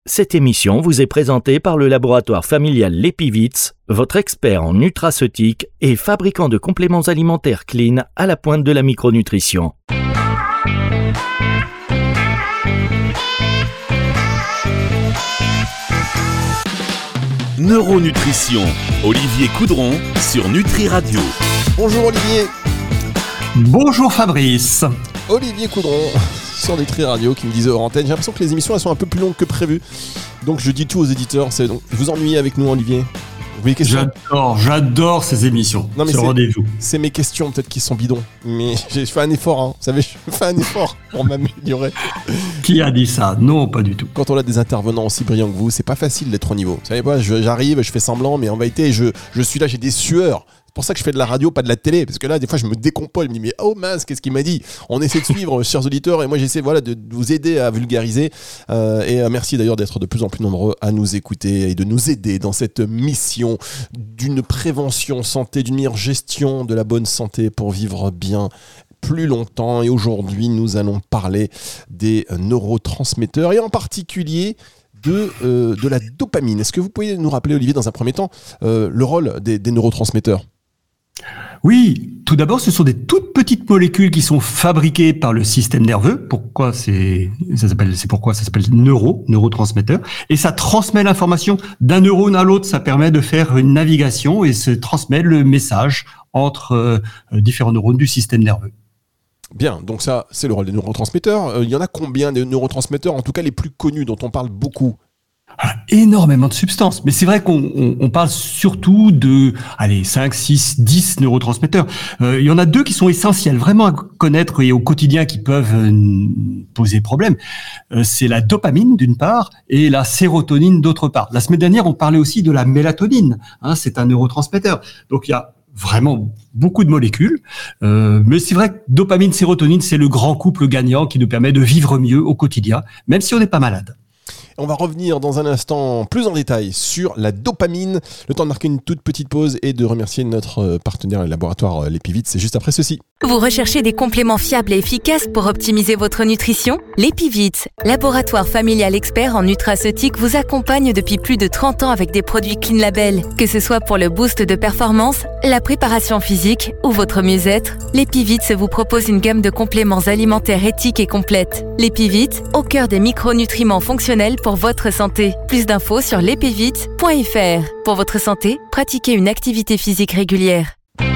Cette émission vous est présentée par le laboratoire familial Lepivitz, votre expert en nutraceutique et fabricant de compléments alimentaires clean à la pointe de la micronutrition. Neuronutrition, Olivier Coudron sur Nutri Radio. Bonjour Olivier. Bonjour Fabrice. Olivier Coudron sur Nutri Radio qui me disait hors antenne. J'ai l'impression que les émissions elles sont un peu plus longues que prévu. Donc je dis tout aux éditeurs. Donc, vous ennuyez avec nous Olivier? J'adore ces émissions. Non, mais ce rendez-vous. C'est mes questions peut-être qui sont bidons. Mais j'ai fait un effort. Vous savez, je fais un effort pour m'améliorer. Qui a dit ça? Non, pas du tout. Quand on a des intervenants aussi brillants que vous, c'est pas facile d'être au niveau. Vous savez pas, j'arrive, je fais semblant, mais en vérité, je suis là, j'ai des sueurs. C'est pour ça que je fais de la radio, pas de la télé. Parce que là, des fois, je me décompose. Je me dis, mais oh mince, qu'est-ce qu'il m'a dit? On essaie de suivre, chers auditeurs. Et moi, j'essaie de vous aider à vulgariser. Et merci d'ailleurs d'être de plus en plus nombreux à nous écouter et de nous aider dans cette mission d'une prévention santé, d'une meilleure gestion de la bonne santé pour vivre bien plus longtemps. Et aujourd'hui, nous allons parler des neurotransmetteurs et en particulier de la dopamine. Est-ce que vous pouvez nous rappeler, Olivier, dans un premier temps, le rôle des neurotransmetteurs? Oui, tout d'abord, ce sont des toutes petites molécules qui sont fabriquées par le système nerveux. Pourquoi ça s'appelle neurotransmetteur. Et ça transmet l'information d'un neurone à l'autre. Ça permet de faire une navigation et se transmet le message entre différents neurones du système nerveux. Bien, donc ça, c'est le rôle des neurotransmetteurs. Il y en a combien des neurotransmetteurs, en tout cas les plus connus, dont on parle beaucoup? Énormément de substances, mais c'est vrai qu'on parle surtout de 5, 6, 10 neurotransmetteurs. Il y en a deux qui sont essentiels, vraiment à connaître et au quotidien qui peuvent poser problème. C'est la dopamine d'une part et la sérotonine d'autre part. La semaine dernière, on parlait aussi de la mélatonine. C'est un neurotransmetteur. Donc il y a vraiment beaucoup de molécules, mais c'est vrai que dopamine, sérotonine, c'est le grand couple gagnant qui nous permet de vivre mieux au quotidien, même si on n'est pas malade. On va revenir dans un instant plus en détail sur la dopamine. Le temps de marquer une toute petite pause et de remercier notre partenaire, le laboratoire Lepivitz. C'est juste après ceci. Vous recherchez des compléments fiables et efficaces pour optimiser votre nutrition? Lepivitz, laboratoire familial expert en nutraceutique, vous accompagne depuis plus de 30 ans avec des produits Clean Label. Que ce soit pour le boost de performance, la préparation physique ou votre mieux-être, Lepivitz vous propose une gamme de compléments alimentaires éthiques et complètes. Lepivitz, au cœur des micronutriments fonctionnels pour votre santé. Plus d'infos sur lepivitz.fr. Pour votre santé, pratiquez une activité physique régulière.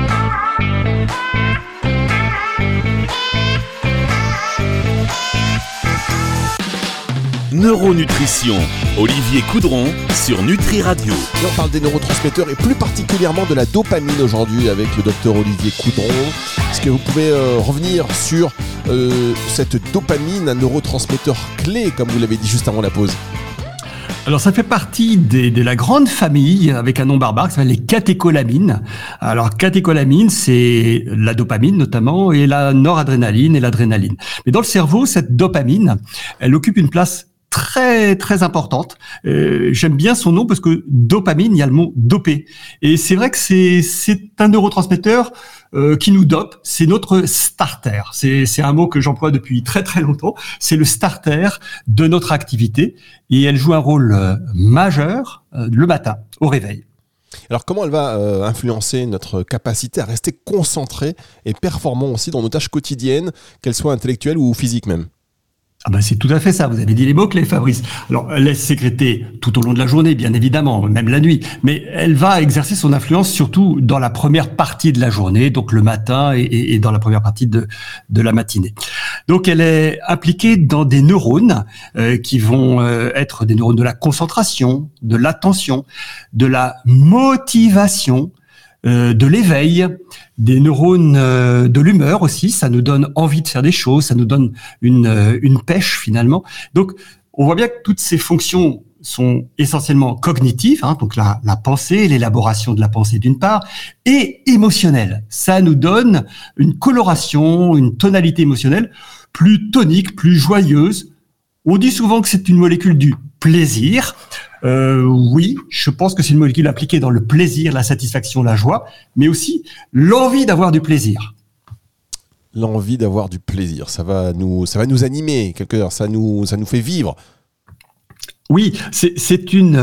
Neuronutrition, Olivier Coudron sur Nutri Radio. Et on parle des neurotransmetteurs et plus particulièrement de la dopamine aujourd'hui avec le docteur Olivier Coudron. Est-ce que vous pouvez revenir sur cette dopamine, un neurotransmetteur clé, comme vous l'avez dit juste avant la pause? Alors ça fait partie de la grande famille avec un nom barbare qui s'appelle les catécholamines. Alors catécholamines, c'est la dopamine notamment et la noradrénaline et l'adrénaline. Mais dans le cerveau, cette dopamine, elle occupe une place très très importante. J'aime bien son nom parce que dopamine, il y a le mot dopé. Et c'est vrai que c'est un neurotransmetteur qui nous dope. C'est notre starter. C'est un mot que j'emploie depuis très très longtemps. C'est le starter de notre activité et elle joue un rôle majeur le matin au réveil. Alors comment elle va influencer notre capacité à rester concentré et performant aussi dans nos tâches quotidiennes, qu'elles soient intellectuelles ou physiques même? C'est tout à fait ça. Vous avez dit les mots-clés, Fabrice. Alors, elle laisse sécréter tout au long de la journée, bien évidemment, même la nuit. Mais elle va exercer son influence surtout dans la première partie de la journée, donc le matin et dans la première partie de la matinée. Donc, elle est impliquée dans des neurones qui vont être des neurones de la concentration, de l'attention, de la motivation, de l'éveil, des neurones de l'humeur aussi. Ça nous donne envie de faire des choses, ça nous donne une pêche finalement. Donc, on voit bien que toutes ces fonctions sont essentiellement cognitives, donc la pensée, l'élaboration de la pensée d'une part, et émotionnelle. Ça nous donne une coloration, une tonalité émotionnelle plus tonique, plus joyeuse. On dit souvent que c'est une molécule du plaisir. Oui, je pense que c'est une molécule appliquée dans le plaisir, la satisfaction, la joie, mais aussi l'envie d'avoir du plaisir. L'envie d'avoir du plaisir, ça va nous animer quelque part, ça nous fait vivre. Oui, c'est une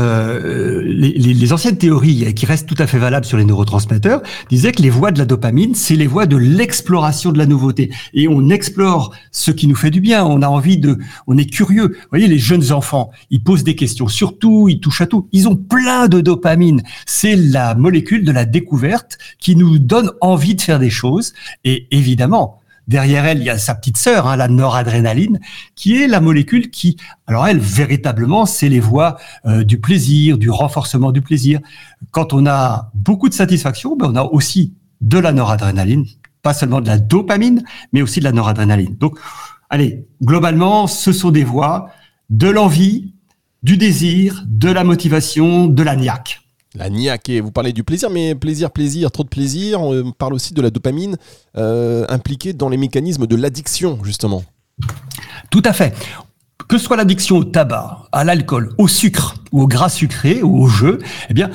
les anciennes théories qui restent tout à fait valables sur les neurotransmetteurs disaient que les voies de la dopamine, c'est les voies de l'exploration de la nouveauté. Et on explore ce qui nous fait du bien. On est curieux. Vous voyez, les jeunes enfants, ils posent des questions sur tout, ils touchent à tout. Ils ont plein de dopamine. C'est la molécule de la découverte qui nous donne envie de faire des choses. Et évidemment, derrière elle, il y a sa petite sœur, la noradrénaline, qui est la molécule qui, alors elle, véritablement, c'est les voies du plaisir, du renforcement du plaisir. Quand on a beaucoup de satisfaction, on a aussi de la noradrénaline, pas seulement de la dopamine, mais aussi de la noradrénaline. Donc, allez, globalement, ce sont des voies de l'envie, du désir, de la motivation, de la niaque. La niaque, et vous parlez du plaisir, mais plaisir, trop de plaisir. On parle aussi de la dopamine impliquée dans les mécanismes de l'addiction, justement. Tout à fait. Que ce soit l'addiction au tabac, à l'alcool, au sucre, ou au gras sucré, ou au jeu, eh bien,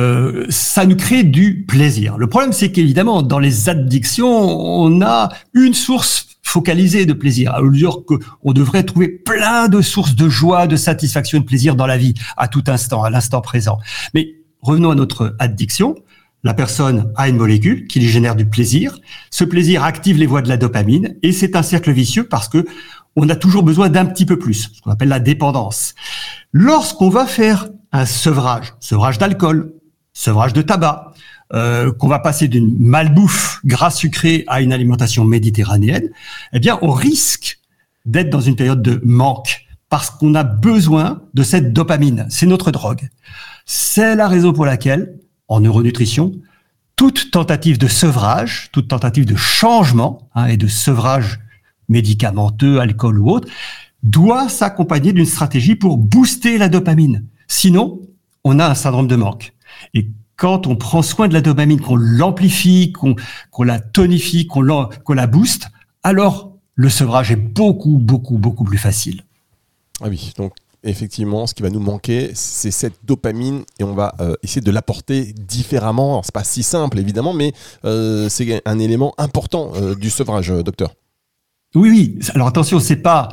ça nous crée du plaisir. Le problème, c'est qu'évidemment, dans les addictions, on a une source focalisée de plaisir. Alors, dire qu'on devrait trouver plein de sources de joie, de satisfaction, de plaisir dans la vie, à tout instant, à l'instant présent. Mais revenons à notre addiction. La personne a une molécule qui lui génère du plaisir. Ce plaisir active les voies de la dopamine et c'est un cercle vicieux parce que on a toujours besoin d'un petit peu plus, ce qu'on appelle la dépendance. Lorsqu'on va faire un sevrage d'alcool, sevrage de tabac, qu'on va passer d'une malbouffe gras sucré à une alimentation méditerranéenne, eh bien, on risque d'être dans une période de manque parce qu'on a besoin de cette dopamine. C'est notre drogue. C'est la raison pour laquelle, en neuronutrition, toute tentative de sevrage, toute tentative de changement et de sevrage médicamenteux, alcool ou autre, doit s'accompagner d'une stratégie pour booster la dopamine. Sinon, on a un syndrome de manque. Et quand on prend soin de la dopamine, qu'on l'amplifie, qu'on la tonifie, qu'on la booste, alors le sevrage est beaucoup plus facile. Ah oui, donc effectivement, ce qui va nous manquer, c'est cette dopamine et on va essayer de l'apporter différemment. Alors, c'est pas si simple, évidemment, mais c'est un élément important du sevrage, docteur. Oui. Alors attention, c'est pas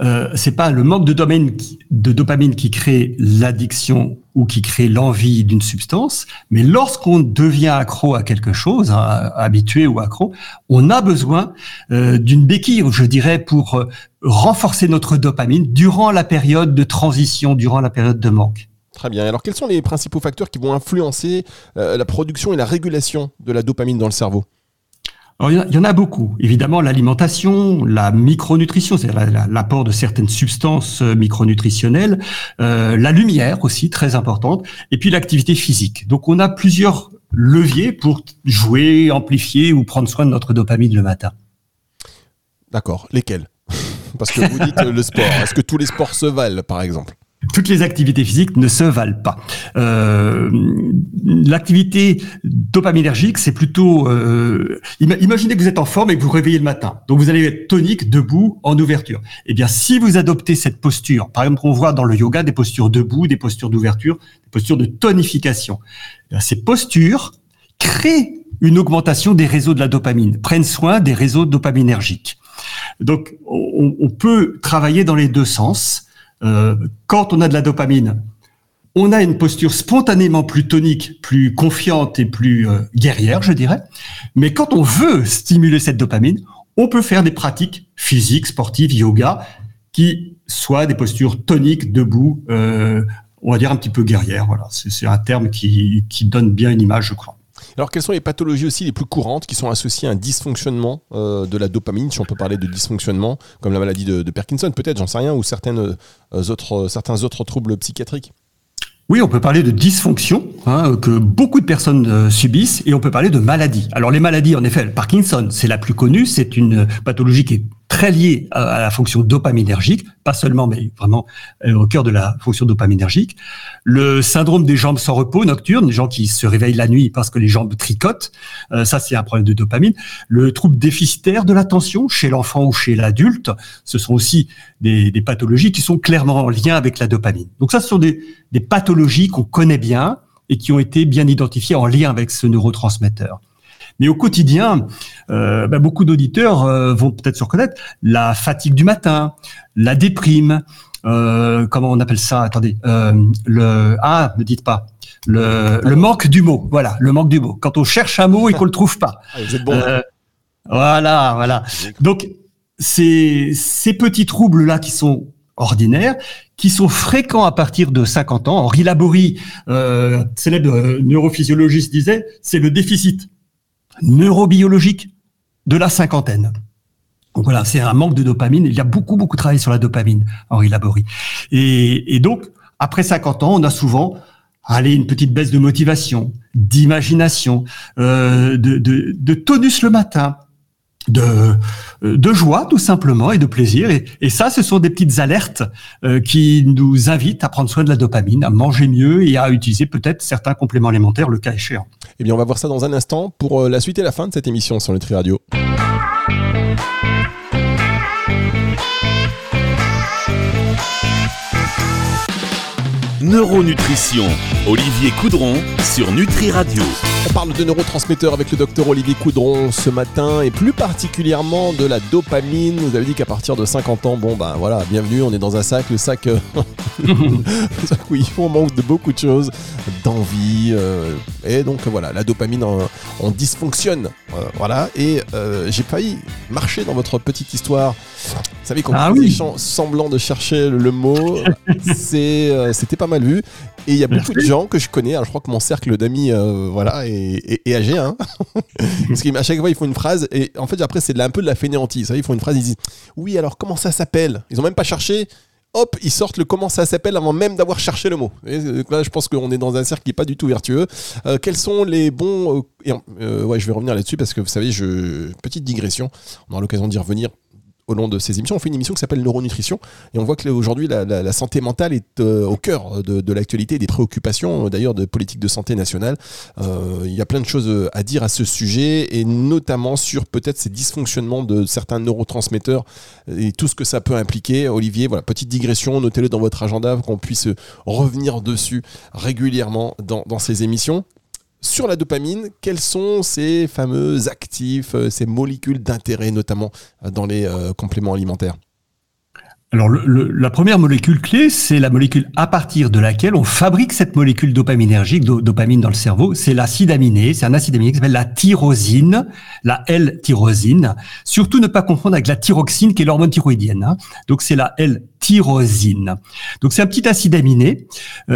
le manque de dopamine qui crée l'addiction ou qui crée l'envie d'une substance, mais lorsqu'on devient accro à quelque chose, habitué ou accro, on a besoin d'une béquille, je dirais, pour renforcer notre dopamine durant la période de transition, durant la période de manque. Très bien. Alors, quels sont les principaux facteurs qui vont influencer la production et la régulation de la dopamine dans le cerveau ? Alors, il y en a beaucoup. Évidemment, l'alimentation, la micronutrition, c'est-à-dire l'apport de certaines substances micronutritionnelles, la lumière aussi, très importante, et puis l'activité physique. Donc, on a plusieurs leviers pour jouer, amplifier ou prendre soin de notre dopamine le matin. D'accord. Lesquels ? Parce que vous dites le sport. Est-ce que tous les sports se valent, par exemple ? Toutes les activités physiques ne se valent pas. L'activité dopaminergique, c'est plutôt... imaginez que vous êtes en forme et que vous vous réveillez le matin. Donc, vous allez être tonique, debout, en ouverture. Eh bien, si vous adoptez cette posture, par exemple, on voit dans le yoga des postures debout, des postures d'ouverture, des postures de tonification. Eh bien, ces postures créent une augmentation des réseaux de la dopamine, prennent soin des réseaux dopaminergiques. Donc, on peut travailler dans les deux sens. Quand on a de la dopamine, on a une posture spontanément plus tonique, plus confiante et plus guerrière, je dirais. Mais quand on veut stimuler cette dopamine, on peut faire des pratiques physiques, sportives, yoga, qui soient des postures toniques, debout, on va dire un petit peu guerrières. Voilà, c'est un terme qui donne bien une image, je crois. Alors, quelles sont les pathologies aussi les plus courantes qui sont associées à un dysfonctionnement de la dopamine, si on peut parler de dysfonctionnement, comme la maladie de Parkinson, peut-être, j'en sais rien, ou certains autres troubles psychiatriques ? Oui, on peut parler de dysfonction que beaucoup de personnes subissent, et on peut parler de maladie. Alors les maladies, en effet, le Parkinson, c'est la plus connue, c'est une pathologie qui est très liée à la fonction dopaminergique, pas seulement, mais vraiment au cœur de la fonction dopaminergique. Le syndrome des jambes sans repos nocturne, les gens qui se réveillent la nuit parce que les jambes tricotent, ça c'est un problème de dopamine. Le trouble déficitaire de l'attention chez l'enfant ou chez l'adulte, ce sont aussi des pathologies qui sont clairement en lien avec la dopamine. Donc ça, ce sont des pathologies qu'on connaît bien et qui ont été bien identifiées en lien avec ce neurotransmetteur. Mais au quotidien, beaucoup d'auditeurs vont peut-être se reconnaître, la fatigue du matin, la déprime, comment on appelle ça? Attendez, ne dites pas. Le manque du mot. Voilà, le manque du mot. Quand on cherche un mot et qu'on le trouve pas. Vous êtes bon. Voilà. Donc, ces petits troubles-là qui sont ordinaires, qui sont fréquents à partir de 50 ans. Henri Laborie, célèbre neurophysiologiste, disait, c'est le déficit neurobiologique de la cinquantaine. Donc voilà, c'est un manque de dopamine. Il y a beaucoup travaillé sur la dopamine, Henri Laborie. Et donc, après 50 ans, on a souvent une petite baisse de motivation, d'imagination, de tonus le matin, de joie tout simplement et de plaisir. Et ça, ce sont des petites alertes qui nous invitent à prendre soin de la dopamine, à manger mieux et à utiliser peut-être certains compléments alimentaires le cas échéant. Eh bien, on va voir ça dans un instant pour la suite et la fin de cette émission sur Nutri Radio. Neuronutrition, Olivier Coudron sur Nutri Radio. On parle de neurotransmetteurs avec le docteur Olivier Coudron ce matin et plus particulièrement de la dopamine. Vous avez dit qu'à partir de 50 ans, voilà, bienvenue, on est dans un sac, le sac où on manque de beaucoup de choses, d'envie. Et donc voilà, la dopamine, on dysfonctionne. Voilà, et j'ai failli marcher dans votre petite histoire. Vous savez, quand vous faisiez semblant de chercher le mot, c'était pas mal vu. Et il y a beaucoup de gens que je connais, alors je crois que mon cercle d'amis est âgé, hein. Parce qu'à chaque fois ils font une phrase et en fait après c'est un peu de la fainéantise. Vous savez, ils font une phrase, ils disent oui, alors comment ça s'appelle? Ils ont même pas cherché. Hop, ils sortent le comment ça s'appelle avant même d'avoir cherché le mot. Et là, je pense qu'on est dans un cercle qui n'est pas du tout vertueux. Quels sont les bons... je vais revenir là-dessus parce que vous savez, petite digression, on aura l'occasion d'y revenir au long de ces émissions. On fait une émission qui s'appelle Neuronutrition et on voit qu'aujourd'hui la santé mentale est au cœur de l'actualité et des préoccupations d'ailleurs de politique de santé nationale. Il y a plein de choses à dire à ce sujet et notamment sur peut-être ces dysfonctionnements de certains neurotransmetteurs et tout ce que ça peut impliquer. Olivier, voilà, petite digression, notez-le dans votre agenda pour qu'on puisse revenir dessus régulièrement dans ces émissions. Sur la dopamine, quels sont ces fameux actifs, ces molécules d'intérêt, notamment dans les compléments alimentaires? Alors, la première molécule clé, c'est la molécule à partir de laquelle on fabrique cette molécule dopaminergique, dopamine dans le cerveau. C'est l'acide aminé, c'est un acide aminé qui s'appelle la tyrosine, la L-tyrosine. Surtout ne pas confondre avec la thyroxine, qui est l'hormone thyroïdienne, hein. Donc, c'est la L-tyrosine. Donc, c'est un petit acide aminé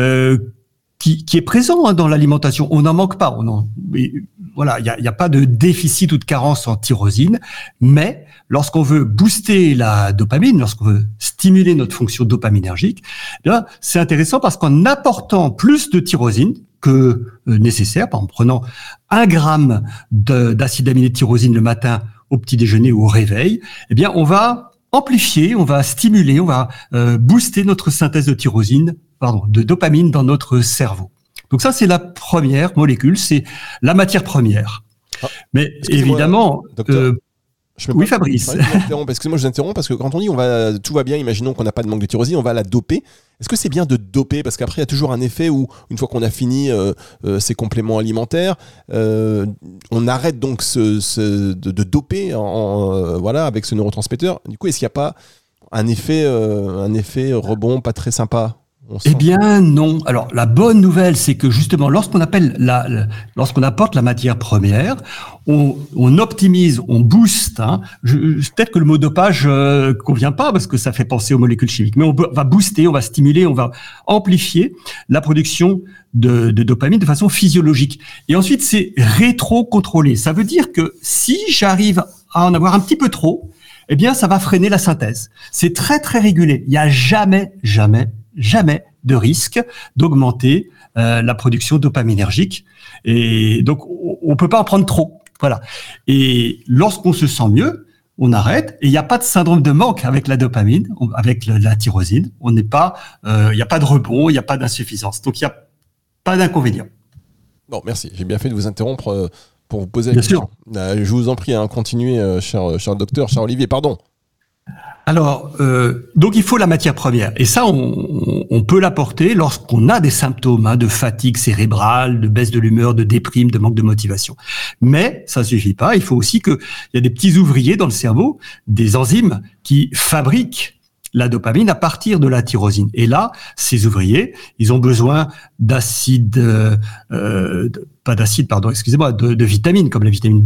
qui est présent dans l'alimentation. On n'en manque pas. Voilà, il y a pas de déficit ou de carence en tyrosine, mais lorsqu'on veut booster la dopamine, lorsqu'on veut stimuler notre fonction dopaminergique, là, c'est intéressant parce qu'en apportant plus de tyrosine que nécessaire, en prenant 1 gramme d'acide aminé de tyrosine le matin au petit déjeuner ou au réveil, eh bien, on va amplifier, on va stimuler, on va booster notre synthèse de dopamine dans notre cerveau. Donc ça, c'est la première molécule, c'est la matière première. Mais évidemment, oui, Fabrice. Excusez-moi, je vous interromps parce que quand on dit tout va bien, imaginons qu'on n'a pas de manque de tyrosine, on va la doper. Est-ce que c'est bien de doper? Parce qu'après, il y a toujours un effet où, une fois qu'on a fini ces compléments alimentaires, on arrête donc de doper avec ce neurotransmetteur. Du coup, est-ce qu'il n'y a pas un effet rebond pas très sympa? Eh bien non. Alors la bonne nouvelle, c'est que justement lorsqu'on apporte la matière première, on optimise, on booste. Hein. Peut-être que le mot dopage convient pas parce que ça fait penser aux molécules chimiques, mais on va booster, on va stimuler, on va amplifier la production de dopamine de façon physiologique. Et ensuite c'est rétro-contrôlé. Ça veut dire que si j'arrive à en avoir un petit peu trop, eh bien ça va freiner la synthèse. C'est très très régulé. Il y a jamais de risque d'augmenter la production dopaminergique. Et donc, on peut pas en prendre trop. Voilà. Et lorsqu'on se sent mieux, on arrête. Et il n'y a pas de syndrome de manque avec la dopamine, avec la tyrosine. Il n'y a pas de rebond, il n'y a pas d'insuffisance. Donc, il n'y a pas d'inconvénient. Bon, merci. J'ai bien fait de vous interrompre pour vous poser la question. Je vous en prie, continuez, cher docteur, cher Olivier, pardon. Alors, donc il faut la matière première. Et ça, on peut l'apporter lorsqu'on a des symptômes de fatigue cérébrale, de baisse de l'humeur, de déprime, de manque de motivation. Mais ça suffit pas. Il faut aussi qu'il y a des petits ouvriers dans le cerveau, des enzymes qui fabriquent la dopamine à partir de la tyrosine. Et là, ces ouvriers, ils ont besoin de vitamines comme la vitamine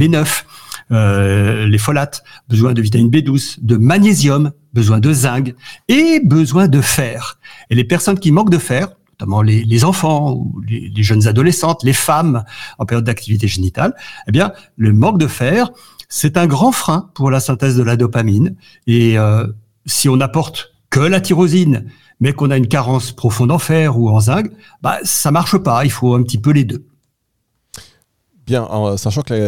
B9, les folates, besoin de vitamine B12, de magnésium, besoin de zinc et besoin de fer. Et les personnes qui manquent de fer, notamment les enfants ou les jeunes adolescentes, les femmes en période d'activité génitale, eh bien, le manque de fer, c'est un grand frein pour la synthèse de la dopamine. Et si on apporte que la tyrosine, mais qu'on a une carence profonde en fer ou en zinc, ça marche pas. Il faut un petit peu les deux. Bien, sachant que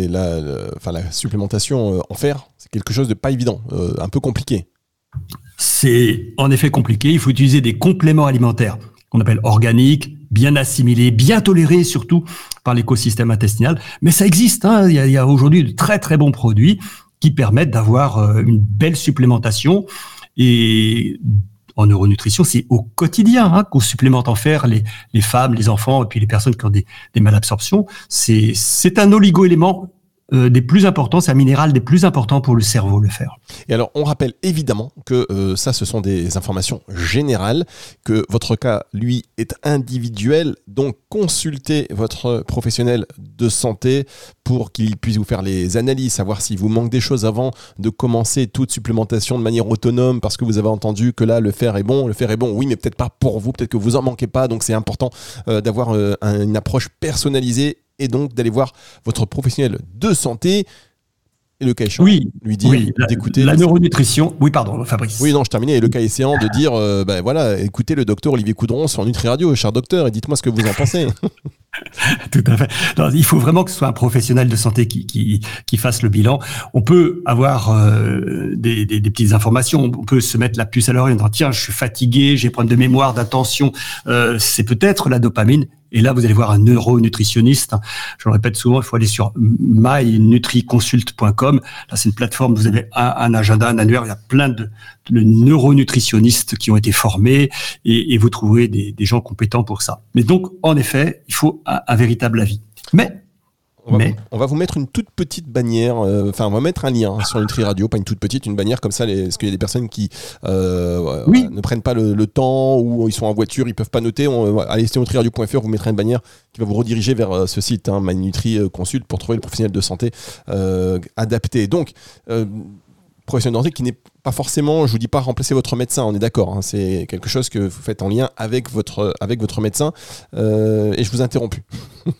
la supplémentation en fer, c'est quelque chose de pas évident, un peu compliqué. C'est en effet compliqué. Il faut utiliser des compléments alimentaires qu'on appelle organiques, bien assimilés, bien tolérés surtout par l'écosystème intestinal. Mais ça existe. Il y a aujourd'hui de très très bons produits qui permettent d'avoir une belle supplémentation. Et en neuronutrition, c'est au quotidien qu'on supplémente en fer les femmes, les enfants et puis les personnes qui ont des malabsorptions. C'est un oligo-élément des plus importants, c'est un minéral des plus importants pour le cerveau, le fer. Et alors, on rappelle évidemment que ça, ce sont des informations générales, que votre cas, lui, est individuel. Donc, consultez votre professionnel de santé pour qu'il puisse vous faire les analyses, savoir s'il vous manque des choses avant de commencer toute supplémentation de manière autonome, parce que vous avez entendu que là, le fer est bon, oui, mais peut-être pas pour vous, peut-être que vous en manquez pas. Donc, c'est important d'avoir une approche personnalisée et donc d'aller voir votre professionnel de santé et le cas échéant, lui dire d'écouter la neuronutrition. Oui, pardon, Fabrice. Oui, non, je terminais. Et le cas échéant de dire, écoutez le docteur Olivier Coudron sur Nutri Radio, cher docteur, et dites-moi ce que vous en pensez. Tout à fait. Non, il faut vraiment que ce soit un professionnel de santé qui fasse le bilan. On peut avoir des petites informations. On peut se mettre la puce à l'oreille en disant tiens, je suis fatigué, j'ai des problèmes de mémoire, d'attention. C'est peut-être la dopamine. Et là, vous allez voir un neuronutritionniste. Je le répète souvent, il faut aller sur mynutriconsult.com. Là, c'est une plateforme, vous avez un agenda, un annuaire. Il y a plein de neuronutritionnistes qui ont été formés et vous trouverez des gens compétents pour ça. Mais donc, en effet, il faut un véritable avis. On va vous mettre une toute petite bannière, on va mettre un lien sur Nutri Radio, pas une toute petite, une bannière comme ça, parce qu'il y a des personnes qui ne prennent pas le temps ou ils sont en voiture, ils peuvent pas noter. Allez sur nutriradio.fr, vous mettrez une bannière qui va vous rediriger vers ce site, MyNutri Consult, pour trouver le professionnel de santé adapté. Donc, professionnel de santé qui n'est pas forcément, je vous dis pas remplacer votre médecin, on est d'accord, c'est quelque chose que vous faites en lien avec votre médecin, et je vous interromps plus.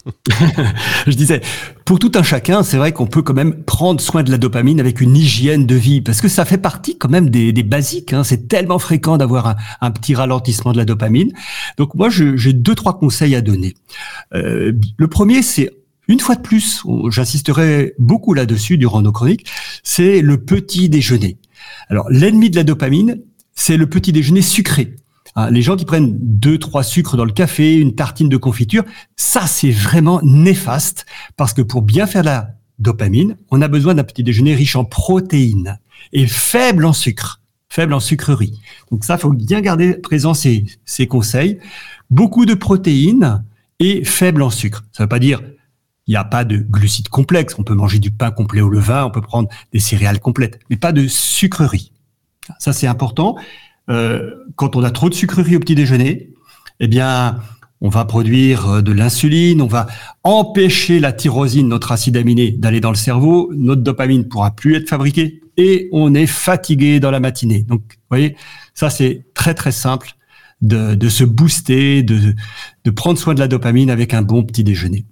Je disais, pour tout un chacun, c'est vrai qu'on peut quand même prendre soin de la dopamine avec une hygiène de vie, parce que ça fait partie quand même des basiques, c'est tellement fréquent d'avoir un petit ralentissement de la dopamine. Donc moi, j'ai 2-3 conseils à donner. Le premier, c'est une fois de plus, j'insisterai beaucoup là-dessus durant nos chroniques, c'est le petit déjeuner. Alors, l'ennemi de la dopamine, c'est le petit déjeuner sucré. Les gens qui prennent 2-3 sucres dans le café, une tartine de confiture, ça, c'est vraiment néfaste parce que pour bien faire la dopamine, on a besoin d'un petit déjeuner riche en protéines et faible en sucre, faible en sucreries. Donc ça, il faut bien garder présent ces conseils. Beaucoup de protéines et faible en sucre. Ça ne veut pas dire il n'y a pas de glucides complexes. On peut manger du pain complet au levain, on peut prendre des céréales complètes, mais pas de sucreries. Ça, c'est important. Quand on a trop de sucreries au petit déjeuner, eh bien, on va produire de l'insuline, on va empêcher la tyrosine, notre acide aminé, d'aller dans le cerveau, notre dopamine ne pourra plus être fabriquée et on est fatigué dans la matinée. Donc, vous voyez, ça, c'est très, très simple de se booster, de prendre soin de la dopamine avec un bon petit déjeuner.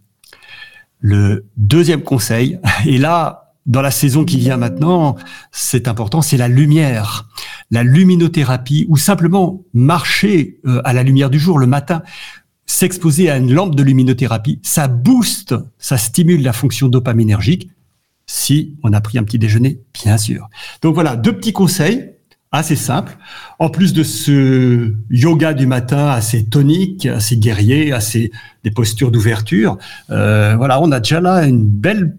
Le deuxième conseil, et là, dans la saison qui vient maintenant, c'est important, c'est la lumière, la luminothérapie, ou simplement marcher à la lumière du jour le matin, s'exposer à une lampe de luminothérapie, ça booste, ça stimule la fonction dopaminergique, si on a pris un petit déjeuner, bien sûr. Donc voilà, 2 petits conseils assez simples. En plus de ce yoga du matin assez tonique, assez guerrier, des postures d'ouverture, voilà, on a déjà là une belle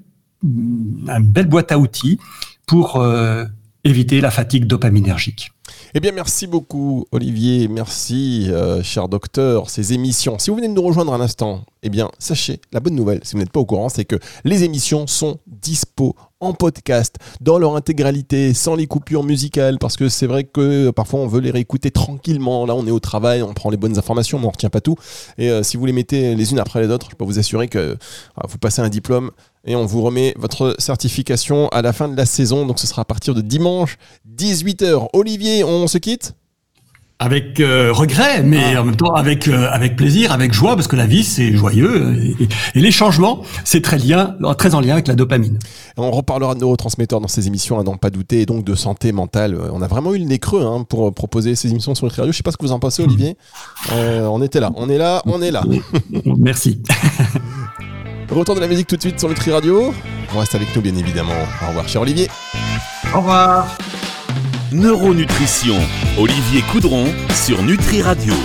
boîte à outils pour éviter la fatigue dopaminergique. Eh bien, merci beaucoup, Olivier. Merci, cher docteur. Ces émissions, si vous venez de nous rejoindre à l'instant, eh bien, sachez, la bonne nouvelle, si vous n'êtes pas au courant, c'est que les émissions sont dispo en podcast, dans leur intégralité, sans les coupures musicales, parce que c'est vrai que parfois on veut les réécouter tranquillement. Là, on est au travail, on prend les bonnes informations, mais on ne retient pas tout. Et si vous les mettez les unes après les autres, je peux vous assurer que vous passez un diplôme et on vous remet votre certification à la fin de la saison. Donc ce sera à partir de dimanche, 18h. Olivier, on se quitte ? Avec regret, mais en même temps avec plaisir, avec joie, parce que la vie c'est joyeux et les changements c'est très en lien avec la dopamine. On reparlera de neurotransmetteurs dans ces émissions, à n'en pas douter, et donc de santé mentale. On a vraiment eu le nez creux pour proposer ces émissions sur Nutri Radio. Je sais pas ce que vous en pensez, Olivier. On était là, on est là. Merci. Retour de la musique tout de suite sur Nutri Radio. On reste avec nous bien évidemment. Au revoir, cher Olivier. Au revoir. Neuronutrition, Olivier Coudron sur Nutri Radio.